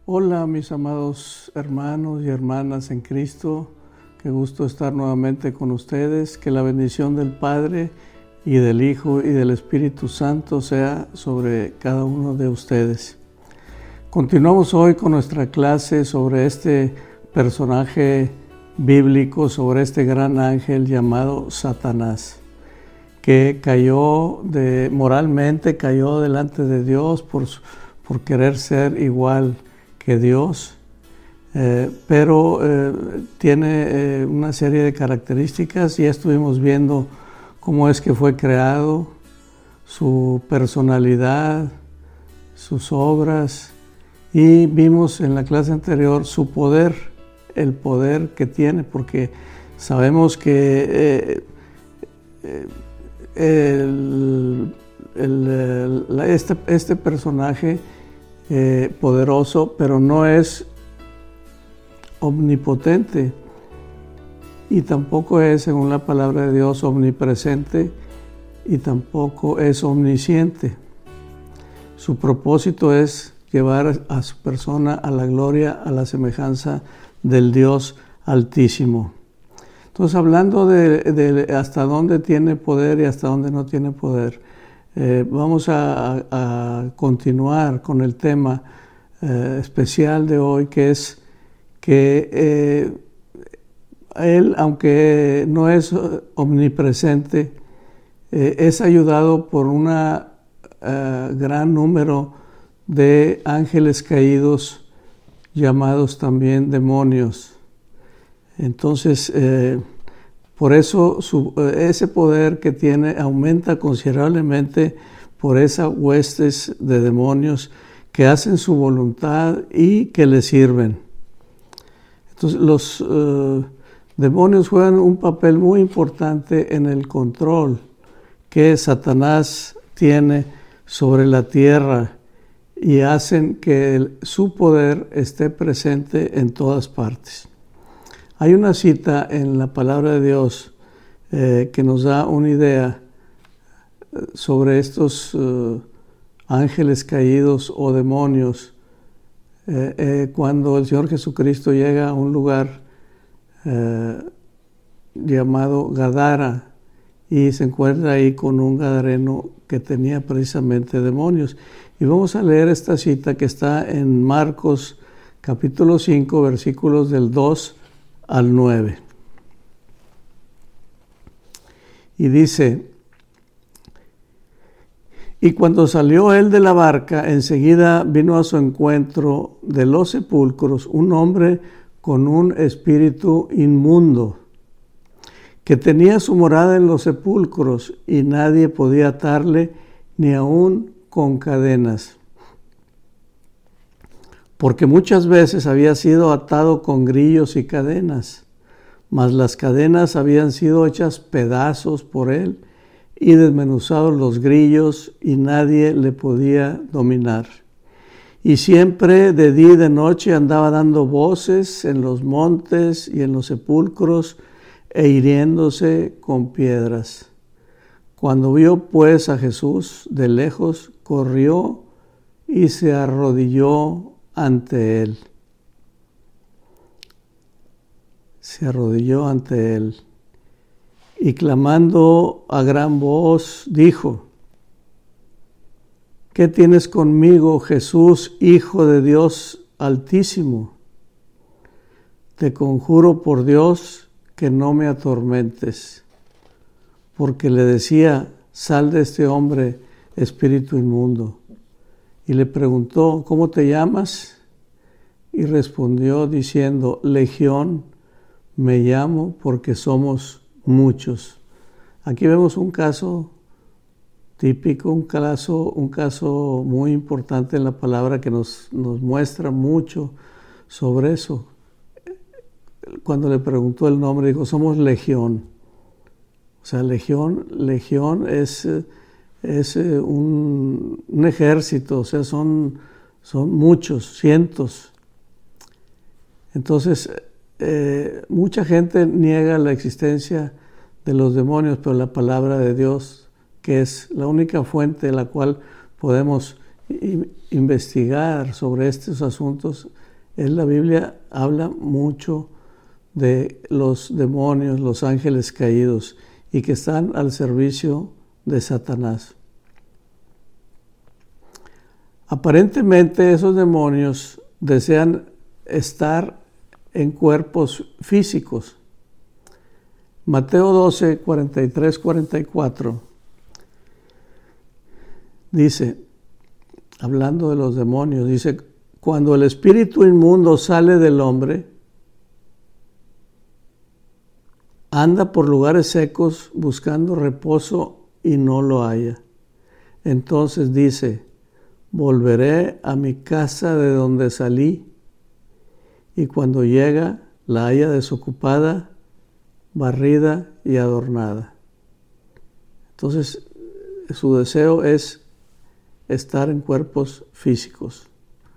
Hola mis amados hermanos y hermanas en Cristo, qué gusto estar nuevamente con ustedes, que la bendición del Padre y del Hijo y del Espíritu Santo sea sobre cada uno de ustedes. Continuamos hoy con nuestra clase sobre este personaje bíblico, sobre este gran ángel llamado Satanás, que moralmente cayó delante de Dios por querer ser igual que Dios, pero tiene una serie de características. Ya estuvimos viendo cómo es que fue creado, su personalidad, sus obras, y vimos en la clase anterior su poder, el poder que tiene, porque sabemos que este personaje poderoso, pero no es omnipotente y tampoco es, según la palabra de Dios, omnipresente y tampoco es omnisciente. Su propósito es llevar a su persona a la gloria, a la semejanza del Dios Altísimo. Entonces, hablando de hasta dónde tiene poder y hasta dónde no tiene poder, vamos a continuar con el tema especial de hoy, que es que Él, aunque no es omnipresente, es ayudado por un gran número de ángeles caídos, llamados también demonios. Entonces, por eso ese poder que tiene aumenta considerablemente por esas huestes de demonios que hacen su voluntad y que le sirven. Entonces los demonios juegan un papel muy importante en el control que Satanás tiene sobre la tierra y hacen que su poder esté presente en todas partes. Hay una cita en la palabra de Dios que nos da una idea sobre estos ángeles caídos o demonios cuando el Señor Jesucristo llega a un lugar llamado Gadara y se encuentra ahí con un gadareno que tenía precisamente demonios. Y vamos a leer esta cita que está en Marcos capítulo 5, versículos del 2 al 9. Y dice: y cuando salió él de la barca, enseguida vino a su encuentro de los sepulcros un hombre con un espíritu inmundo, que tenía su morada en los sepulcros, y nadie podía atarle ni aun con cadenas, porque muchas veces había sido atado con grillos y cadenas, mas las cadenas habían sido hechas pedazos por él y desmenuzados los grillos, y nadie le podía dominar. Y siempre de día y de noche andaba dando voces en los montes y en los sepulcros e hiriéndose con piedras. Cuando vio pues a Jesús de lejos, corrió y se arrodilló ante él. Se arrodilló ante él y clamando a gran voz dijo: ¿qué tienes conmigo, Jesús, Hijo de Dios Altísimo? Te conjuro por Dios que no me atormentes. Porque le decía: sal de este hombre, espíritu inmundo. Y le preguntó: ¿cómo te llamas? Y respondió diciendo: Legión me llamo, porque somos muchos. Aquí vemos un caso típico, un caso muy importante en la palabra que nos muestra mucho sobre eso. Cuando le preguntó el nombre, dijo: somos legión. O sea, legión es un ejército, o sea, son muchos, cientos. Entonces, mucha gente niega la existencia de los demonios, pero la palabra de Dios, que es la única fuente en la cual podemos investigar sobre estos asuntos, En la Biblia habla mucho de los demonios, los ángeles caídos, y que están al servicio de Satanás. Aparentemente esos demonios desean estar en cuerpos físicos. Mateo 12, 43, 44 dice, hablando de los demonios, dice, cuando el espíritu inmundo sale del hombre, anda por lugares secos buscando reposo y no lo halla. Entonces dice, volveré a mi casa de donde salí, y cuando llega la halla desocupada, barrida y adornada. Entonces su deseo es estar en cuerpos físicos,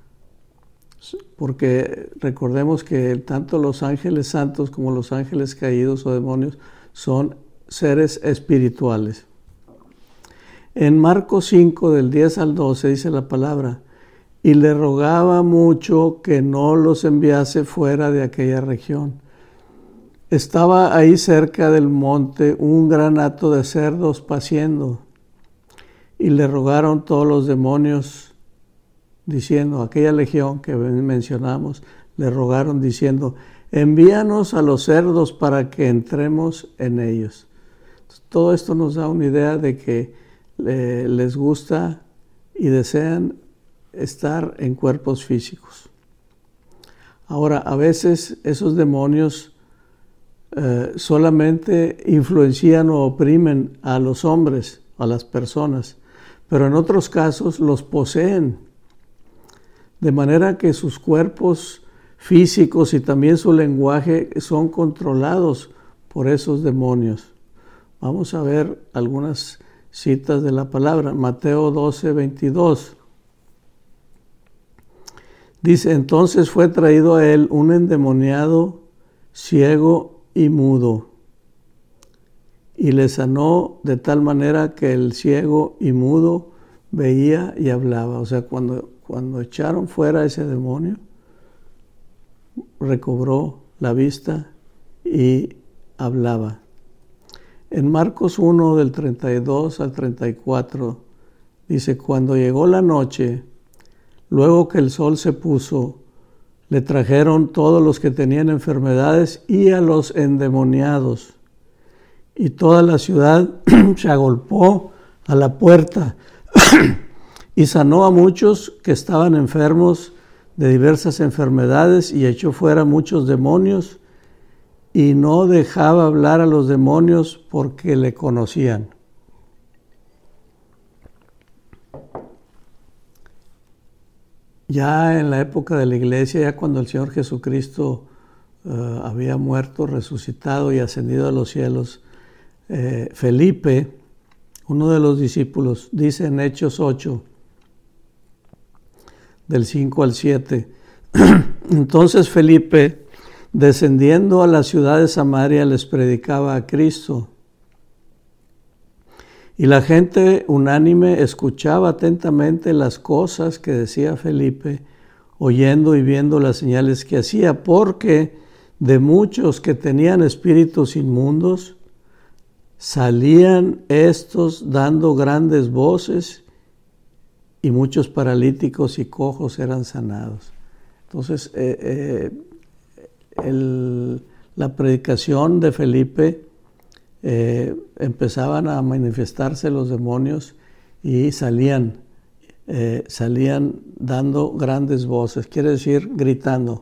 porque recordemos que tanto los ángeles santos como los ángeles caídos o demonios son seres espirituales. En Marcos 5, del 10 al 12, dice la palabra, y le rogaba mucho que no los enviase fuera de aquella región. Estaba ahí cerca del monte un gran hato de cerdos paciendo, y le rogaron todos los demonios, diciendo, aquella legión que mencionamos, le rogaron diciendo, envíanos a los cerdos para que entremos en ellos. Entonces, todo esto nos da una idea de que les gusta y desean estar en cuerpos físicos. Ahora, a veces esos demonios solamente influencian o oprimen a los hombres, a las personas, pero en otros casos los poseen, de manera que sus cuerpos físicos y también su lenguaje son controlados por esos demonios. Vamos a ver algunas citas de la palabra. Mateo 12, 22. Dice, entonces fue traído a él un endemoniado, ciego y mudo, y le sanó de tal manera que el ciego y mudo veía y hablaba. O sea, cuando echaron fuera ese demonio, recobró la vista y hablaba. En Marcos 1, del 32 al 34, dice, cuando llegó la noche, luego que el sol se puso, le trajeron todos los que tenían enfermedades y a los endemoniados. Y toda la ciudad se agolpó a la puerta y sanó a muchos que estaban enfermos de diversas enfermedades y echó fuera muchos demonios y no dejaba hablar a los demonios porque le conocían. Ya en la época de la iglesia, ya cuando el Señor Jesucristo había muerto, resucitado y ascendido a los cielos, Felipe, uno de los discípulos, dice en Hechos 8, del 5 al 7, entonces Felipe, descendiendo a la ciudad de Samaria, les predicaba a Cristo. Y la gente unánime escuchaba atentamente las cosas que decía Felipe, oyendo y viendo las señales que hacía, porque de muchos que tenían espíritus inmundos, salían estos dando grandes voces y muchos paralíticos y cojos eran sanados. Entonces, la predicación de Felipe, empezaban a manifestarse los demonios y salían dando grandes voces, quiere decir gritando.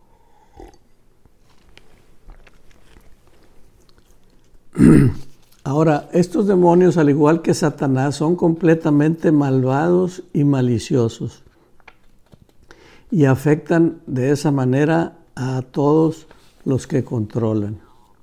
Ahora, estos demonios, al igual que Satanás, son completamente malvados y maliciosos y afectan de esa manera a todos los que controlan.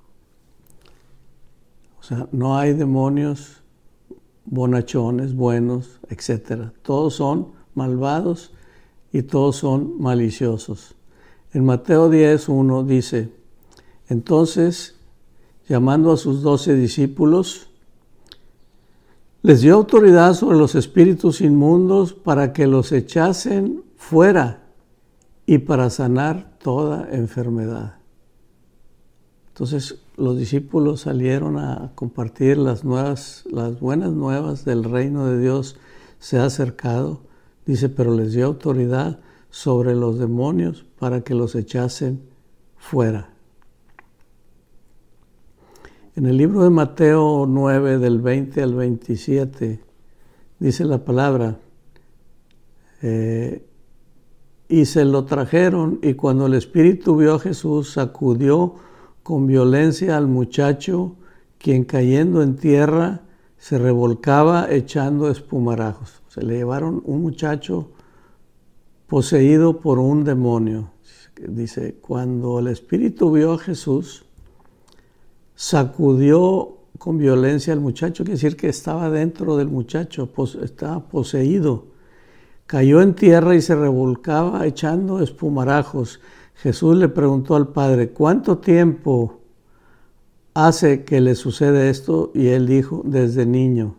O sea, no hay demonios bonachones, buenos, etc. Todos son malvados y todos son maliciosos. En Mateo 10:1 dice, entonces, llamando a sus 12 discípulos, les dio autoridad sobre los espíritus inmundos para que los echasen fuera y para sanar toda enfermedad. Entonces los discípulos salieron a compartir las buenas nuevas del reino de Dios se ha acercado. Dice, pero les dio autoridad sobre los demonios para que los echasen fuera. En el libro de Mateo 9, del 20 al 27, dice la palabra, y se lo trajeron, y cuando el espíritu vio a Jesús, sacudió con violencia al muchacho, quien cayendo en tierra se revolcaba echando espumarajos. Se le llevaron un muchacho poseído por un demonio. Dice, cuando el espíritu vio a Jesús, sacudió con violencia al muchacho, quiere decir que estaba dentro del muchacho, estaba poseído. Cayó en tierra y se revolcaba echando espumarajos. Jesús le preguntó al Padre, ¿cuánto tiempo hace que le sucede esto? Y él dijo, desde niño.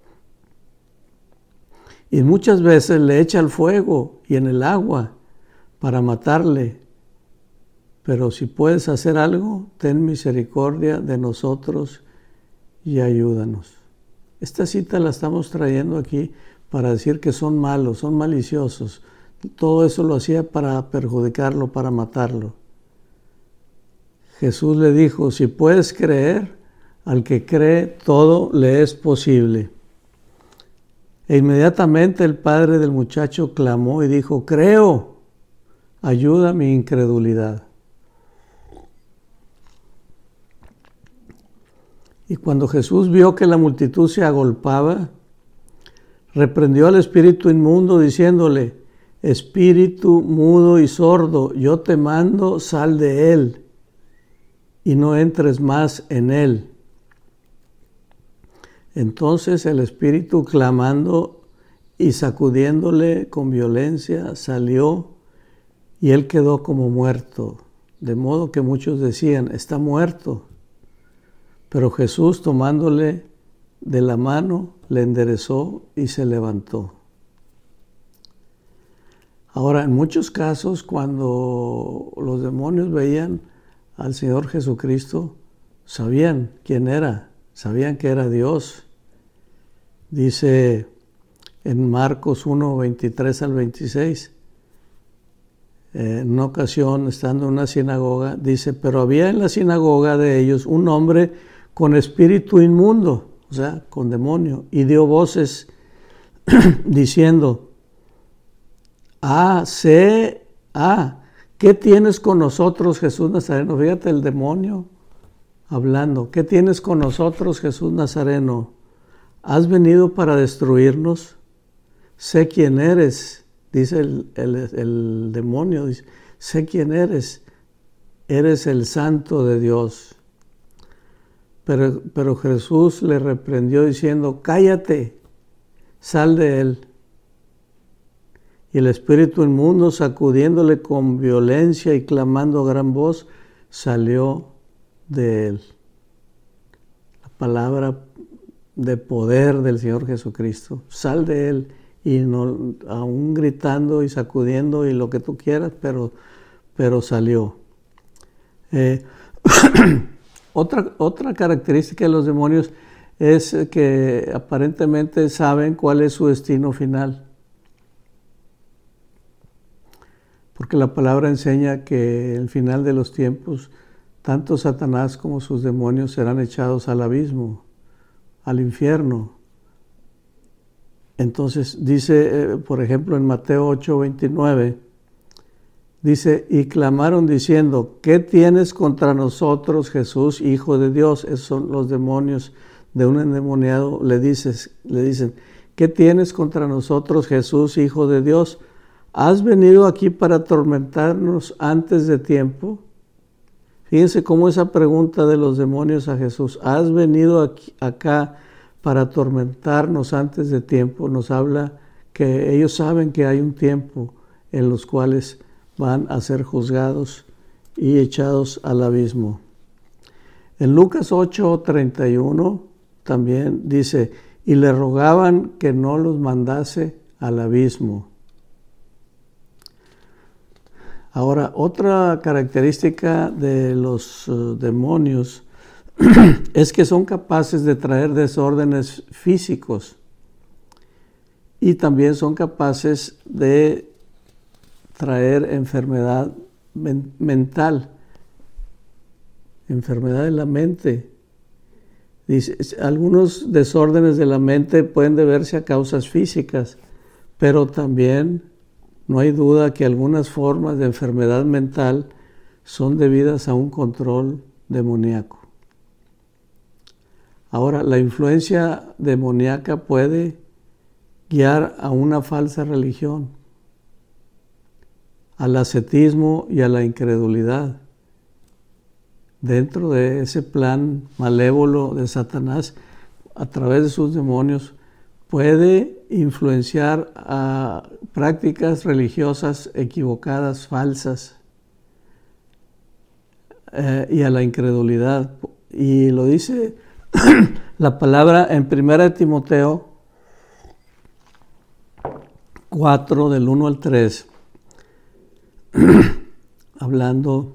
Y muchas veces le echa al fuego y en el agua para matarle. Pero si puedes hacer algo, ten misericordia de nosotros y ayúdanos. Esta cita la estamos trayendo aquí para decir que son malos, son maliciosos. Todo eso lo hacía para perjudicarlo, para matarlo. Jesús le dijo, si puedes creer, al que cree todo le es posible. E inmediatamente el padre del muchacho clamó y dijo, creo, ayuda mi incredulidad. Y cuando Jesús vio que la multitud se agolpaba, reprendió al espíritu inmundo diciéndole, espíritu mudo y sordo, yo te mando, sal de él y no entres más en él. Entonces el espíritu, clamando y sacudiéndole con violencia, salió y él quedó como muerto, de modo que muchos decían, está muerto. Pero Jesús, tomándole de la mano, le enderezó y se levantó. Ahora, en muchos casos, cuando los demonios veían al Señor Jesucristo, sabían quién era, sabían que era Dios. Dice en Marcos 1, 23 al 26, en una ocasión, estando en una sinagoga, dice, pero había en la sinagoga de ellos un hombre con espíritu inmundo, o sea, con demonio, y dio voces diciendo, ¿qué tienes con nosotros, Jesús Nazareno? Fíjate el demonio hablando, ¿qué tienes con nosotros, Jesús Nazareno? ¿Has venido para destruirnos? Sé quién eres, dice el demonio, dice, sé quién eres el Santo de Dios. Pero Jesús le reprendió diciendo, cállate, sal de él. Y el espíritu inmundo, sacudiéndole con violencia y clamando a gran voz, salió de él. La palabra de poder del Señor Jesucristo. Sal de él, y no, aún gritando y sacudiendo y lo que tú quieras, pero salió. Otra característica de los demonios es que aparentemente saben cuál es su destino final. Porque la palabra enseña que el final de los tiempos, tanto Satanás como sus demonios serán echados al abismo, al infierno. Entonces dice, por ejemplo, en Mateo 8, 29, dice, y clamaron diciendo, ¿qué tienes contra nosotros, Jesús, Hijo de Dios? Esos son los demonios de un endemoniado. Le dicen, ¿qué tienes contra nosotros, Jesús, Hijo de Dios? ¿Has venido aquí para atormentarnos antes de tiempo? Fíjense cómo esa pregunta de los demonios a Jesús, ¿has venido acá para atormentarnos antes de tiempo? Nos habla que ellos saben que hay un tiempo en los cuales van a ser juzgados y echados al abismo. En Lucas 8:31 también dice, y le rogaban que no los mandase al abismo. Ahora, otra característica de los demonios es que son capaces de traer desórdenes físicos y también son capaces de traer enfermedad mental, enfermedad de la mente. Dice, algunos desórdenes de la mente pueden deberse a causas físicas, pero también no hay duda que algunas formas de enfermedad mental son debidas a un control demoníaco. Ahora, la influencia demoníaca puede guiar a una falsa religión, al ascetismo y a la incredulidad. Dentro de ese plan malévolo de Satanás, a través de sus demonios, puede influenciar a prácticas religiosas equivocadas, falsas, y a la incredulidad. Y lo dice la palabra en 1 Timoteo 4, del 1 al 3, hablando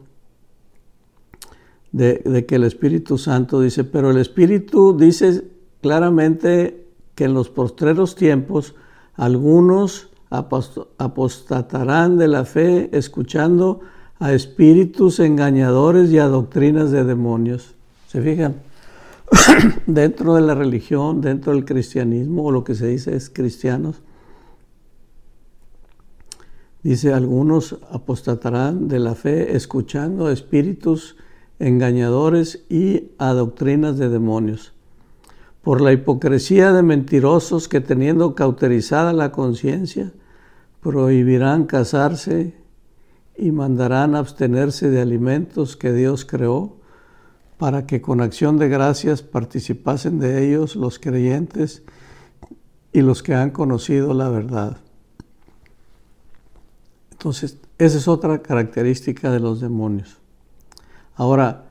de que el Espíritu Santo dice, pero el Espíritu dice claramente que en los postreros tiempos algunos apostatarán de la fe, escuchando a espíritus engañadores y a doctrinas de demonios. ¿Se fijan? Dentro de la religión, dentro del cristianismo, o lo que se dice es cristianos, dice, algunos apostatarán de la fe, escuchando a espíritus engañadores y a doctrinas de demonios, por la hipocresía de mentirosos que, teniendo cauterizada la conciencia, prohibirán casarse y mandarán abstenerse de alimentos que Dios creó, para que con acción de gracias participasen de ellos los creyentes y los que han conocido la verdad. Entonces, esa es otra característica de los demonios. Ahora,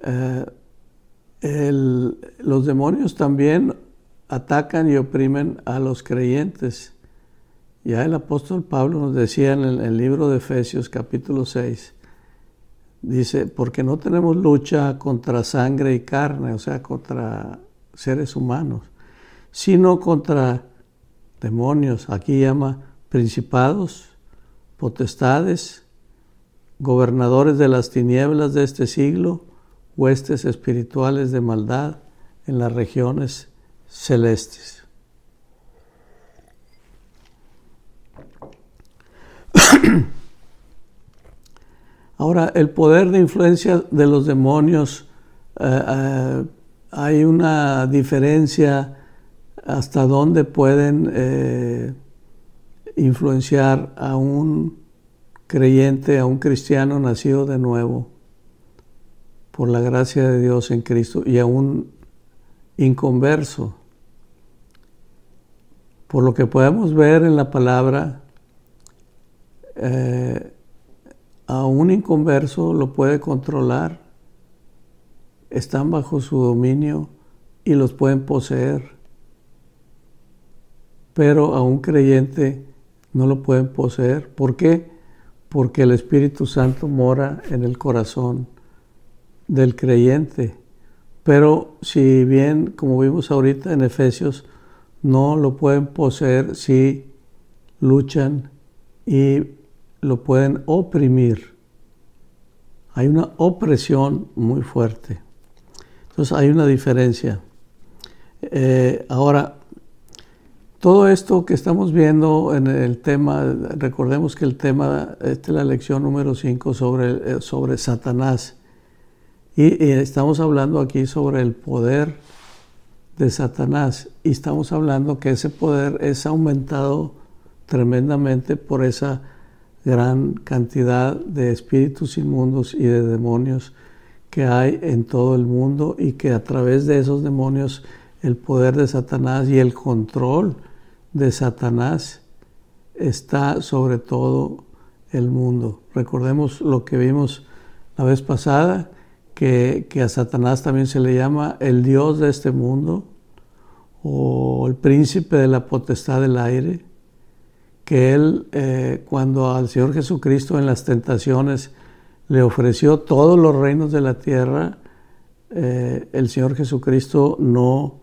los demonios también atacan y oprimen a los creyentes. Ya el apóstol Pablo nos decía en el libro de Efesios capítulo 6, dice, porque no tenemos lucha contra sangre y carne, o sea, contra seres humanos, sino contra demonios. Aquí llama principados, potestades, gobernadores de las tinieblas de este siglo, huestes espirituales de maldad en las regiones celestes. Ahora, el poder de influencia de los demonios, hay una diferencia hasta dónde pueden influenciar a un creyente, a un cristiano nacido de nuevo por la gracia de Dios en Cristo, y a un inconverso. Por lo que podemos ver en la palabra, a un inconverso lo puede controlar, están bajo su dominio y los pueden poseer, pero a un creyente no lo pueden poseer. ¿Por qué? Porque el Espíritu Santo mora en el corazón del creyente. Pero si bien, como vimos ahorita en Efesios, no lo pueden poseer, si luchan y lo pueden oprimir. Hay una opresión muy fuerte. Entonces hay una diferencia. Ahora, todo esto que estamos viendo en el tema, recordemos que el tema, esta es la lección número 5 sobre Satanás. Y estamos hablando aquí sobre el poder de Satanás. Y estamos hablando que ese poder es aumentado tremendamente por esa gran cantidad de espíritus inmundos y de demonios que hay en todo el mundo, y que a través de esos demonios el poder de Satanás y el control de Satanás está sobre todo el mundo. Recordemos lo que vimos la vez pasada, que a Satanás también se le llama el Dios de este mundo, o el príncipe de la potestad del aire, que Él, cuando al Señor Jesucristo en las tentaciones le ofreció todos los reinos de la tierra, el Señor Jesucristo no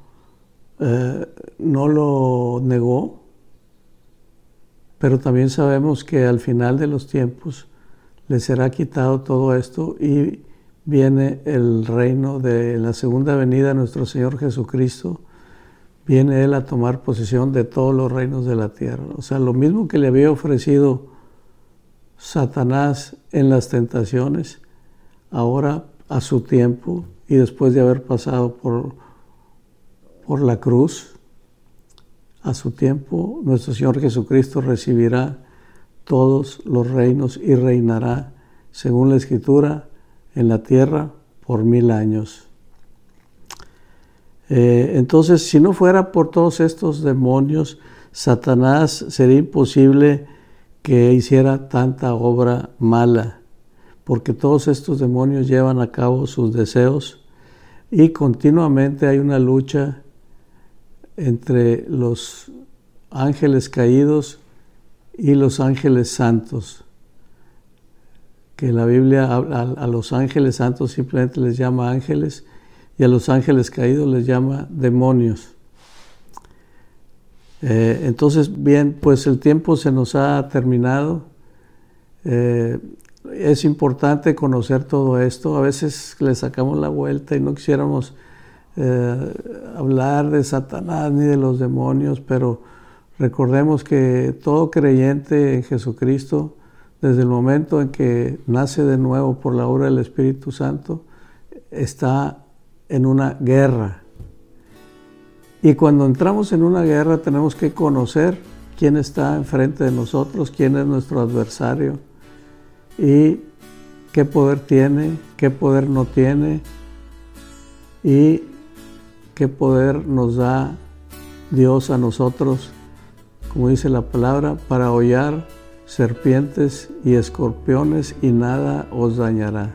lo negó, pero también sabemos que al final de los tiempos le será quitado todo esto y viene el reino de la segunda venida de nuestro Señor Jesucristo. Viene Él a tomar posesión de todos los reinos de la tierra. O sea, lo mismo que le había ofrecido Satanás en las tentaciones, ahora a su tiempo y después de haber pasado por la cruz, a su tiempo, nuestro Señor Jesucristo recibirá todos los reinos y reinará, según la Escritura, en la tierra por 1000 años. Entonces, si no fuera por todos estos demonios, Satanás sería imposible que hiciera tanta obra mala, porque todos estos demonios llevan a cabo sus deseos y continuamente hay una lucha entre los ángeles caídos y los ángeles santos, que la Biblia a los ángeles santos simplemente les llama ángeles y a los ángeles caídos les llama demonios. Entonces, bien, pues el tiempo se nos ha terminado. Es importante conocer todo esto. A veces le sacamos la vuelta y no quisiéramos hablar de Satanás ni de los demonios, pero recordemos que todo creyente en Jesucristo, desde el momento en que nace de nuevo por la obra del Espíritu Santo, está en una guerra. Y cuando entramos en una guerra tenemos que conocer quién está enfrente de nosotros, quién es nuestro adversario y qué poder tiene, qué poder no tiene y qué poder nos da Dios a nosotros, como dice la palabra, para hollar serpientes y escorpiones y nada os dañará.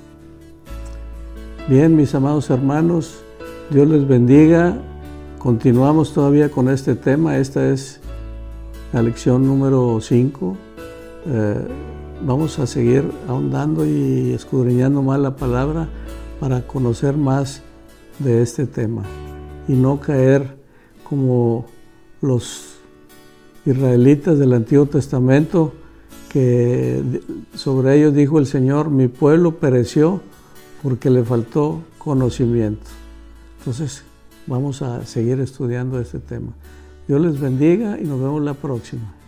Bien, mis amados hermanos, Dios les bendiga. Continuamos todavía con este tema. Esta es la lección número 5. Vamos a seguir ahondando y escudriñando más la palabra para conocer más de este tema y no caer como los israelitas del Antiguo Testamento, que sobre ellos dijo el Señor: mi pueblo pereció porque le faltó conocimiento. Entonces vamos a seguir estudiando este tema. Dios les bendiga y nos vemos la próxima.